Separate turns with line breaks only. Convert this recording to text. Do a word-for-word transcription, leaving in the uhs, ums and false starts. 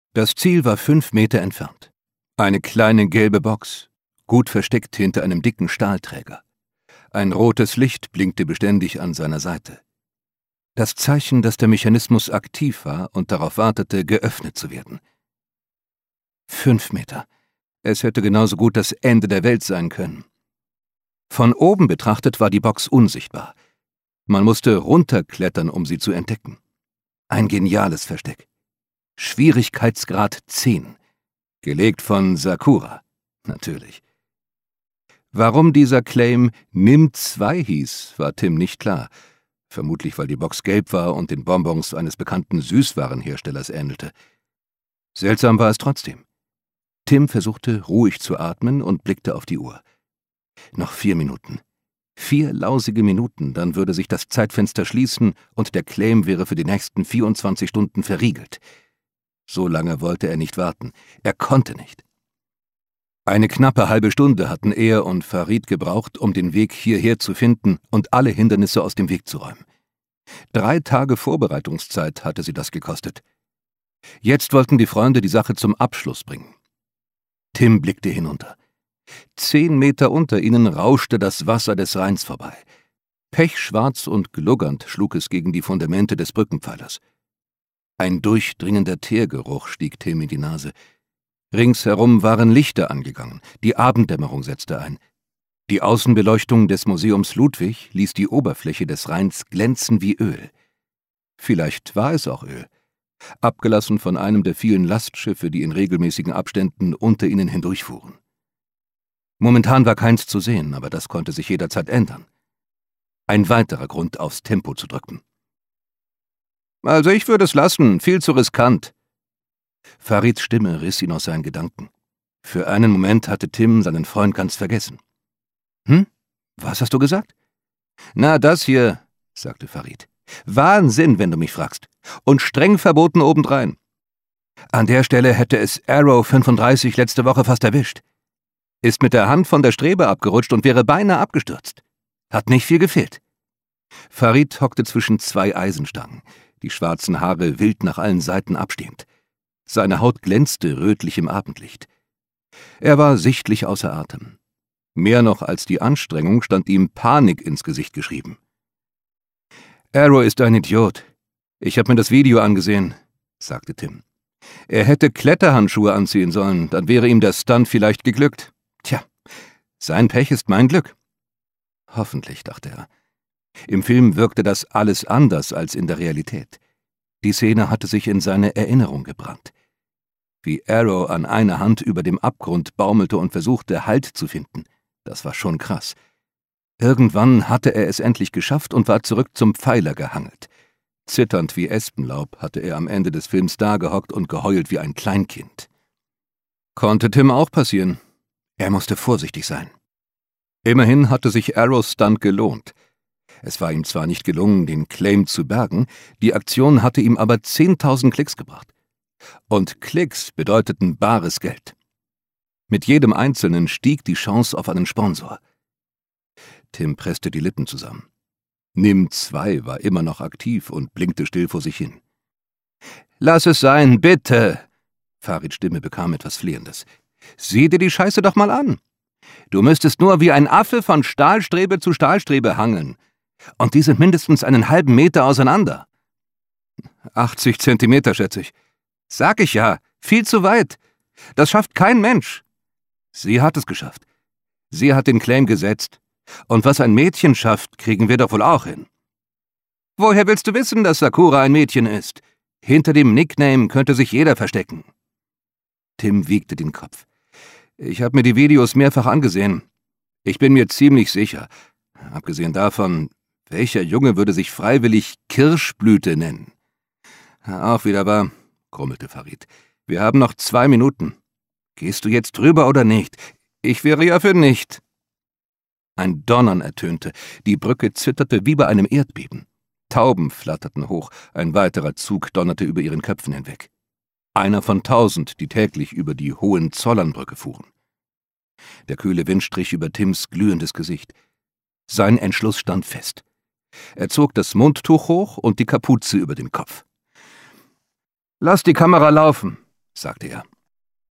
Das Ziel war fünf Meter entfernt. Eine kleine gelbe Box, gut versteckt hinter einem dicken Stahlträger. Ein rotes Licht blinkte beständig an seiner Seite. Das Zeichen, dass der Mechanismus aktiv war und darauf wartete, geöffnet zu werden. Fünf Meter. Es hätte genauso gut das Ende der Welt sein können. Von oben betrachtet war die Box unsichtbar. Man musste runterklettern, um sie zu entdecken. Ein geniales Versteck. Schwierigkeitsgrad zehn. Gelegt von Sakura. Natürlich. Warum dieser Claim Nimm zwei hieß, war Tim nicht klar. Vermutlich, weil die Box gelb war und den Bonbons eines bekannten Süßwarenherstellers ähnelte. Seltsam war es trotzdem. Tim versuchte, ruhig zu atmen und blickte auf die Uhr. Noch vier Minuten. Vier lausige Minuten, dann würde sich das Zeitfenster schließen und der Claim wäre für die nächsten vierundzwanzig Stunden verriegelt. So lange wollte er nicht warten. Er konnte nicht. Eine knappe halbe Stunde hatten er und Farid gebraucht, um den Weg hierher zu finden und alle Hindernisse aus dem Weg zu räumen. Drei Tage Vorbereitungszeit hatte sie das gekostet. Jetzt wollten die Freunde die Sache zum Abschluss bringen. Tim blickte hinunter. Zehn Meter unter ihnen rauschte das Wasser des Rheins vorbei. Pechschwarz und gluggernd schlug es gegen die Fundamente des Brückenpfeilers. Ein durchdringender Teergeruch stieg Tim in die Nase. Ringsherum waren Lichter angegangen, die Abenddämmerung setzte ein. Die Außenbeleuchtung des Museums Ludwig ließ die Oberfläche des Rheins glänzen wie Öl. Vielleicht war es auch Öl, abgelassen von einem der vielen Lastschiffe, die in regelmäßigen Abständen unter ihnen hindurchfuhren. Momentan war keins zu sehen, aber das konnte sich jederzeit ändern. Ein weiterer Grund, aufs Tempo zu drücken. »Also ich würde es lassen, viel zu riskant.« Farids Stimme riss ihn aus seinen Gedanken. Für einen Moment hatte Tim seinen Freund ganz vergessen. »Hm? Was hast du gesagt?« »Na, das hier«, sagte Farid. »Wahnsinn, wenn du mich fragst. Und streng verboten obendrein. An der Stelle hätte es Arrow fünfunddreißig letzte Woche fast erwischt. Ist mit der Hand von der Strebe abgerutscht und wäre beinahe abgestürzt. Hat nicht viel gefehlt.« Farid hockte zwischen zwei Eisenstangen, die schwarzen Haare wild nach allen Seiten abstehend. Seine Haut glänzte rötlich im Abendlicht. Er war sichtlich außer Atem. Mehr noch als die Anstrengung stand ihm Panik ins Gesicht geschrieben. »Arrow ist ein Idiot. Ich habe mir das Video angesehen«, sagte Tim. »Er hätte Kletterhandschuhe anziehen sollen, dann wäre ihm der Stunt vielleicht geglückt. Tja, sein Pech ist mein Glück.« Hoffentlich, dachte er. Im Film wirkte das alles anders als in der Realität. Die Szene hatte sich in seine Erinnerung gebrannt. Wie Arrow an einer Hand über dem Abgrund baumelte und versuchte, Halt zu finden. Das war schon krass. Irgendwann hatte er es endlich geschafft und war zurück zum Pfeiler gehangelt. Zitternd wie Espenlaub hatte er am Ende des Films dagehockt und geheult wie ein Kleinkind. Konnte Tim auch passieren. Er musste vorsichtig sein. Immerhin hatte sich Arrows Stunt gelohnt. Es war ihm zwar nicht gelungen, den Claim zu bergen, die Aktion hatte ihm aber zehntausend Klicks gebracht. Und Klicks bedeuteten bares Geld. Mit jedem einzelnen stieg die Chance auf einen Sponsor. Tim presste die Lippen zusammen. Nimm zwei war immer noch aktiv und blinkte still vor sich hin. »Lass es sein, bitte!« Farids Stimme bekam etwas Flehendes. »Sieh dir die Scheiße doch mal an. Du müsstest nur wie ein Affe von Stahlstrebe zu Stahlstrebe hangeln. Und die sind mindestens einen halben Meter auseinander.« achtzig Zentimeter, schätze ich. »Sag ich ja, viel zu weit. Das schafft kein Mensch.« »Sie hat es geschafft. Sie hat den Claim gesetzt. Und was ein Mädchen schafft, kriegen wir doch wohl auch hin.« »Woher willst du wissen, dass Sakura ein Mädchen ist? Hinter dem Nickname könnte sich jeder verstecken.« Tim wiegte den Kopf. »Ich habe mir die Videos mehrfach angesehen. Ich bin mir ziemlich sicher. Abgesehen davon, welcher Junge würde sich freiwillig Kirschblüte nennen?« »Auch wieder wahr«, grummelte Farid. »Wir haben noch zwei Minuten. Gehst du jetzt drüber oder nicht? Ich wäre ja für nicht.« Ein Donnern ertönte, die Brücke zitterte wie bei einem Erdbeben. Tauben flatterten hoch, ein weiterer Zug donnerte über ihren Köpfen hinweg. Einer von tausend, die täglich über die Hohenzollernbrücke fuhren. Der kühle Wind strich über Tims glühendes Gesicht. Sein Entschluss stand fest. Er zog das Mundtuch hoch und die Kapuze über den Kopf. »Lass die Kamera laufen. sagte er.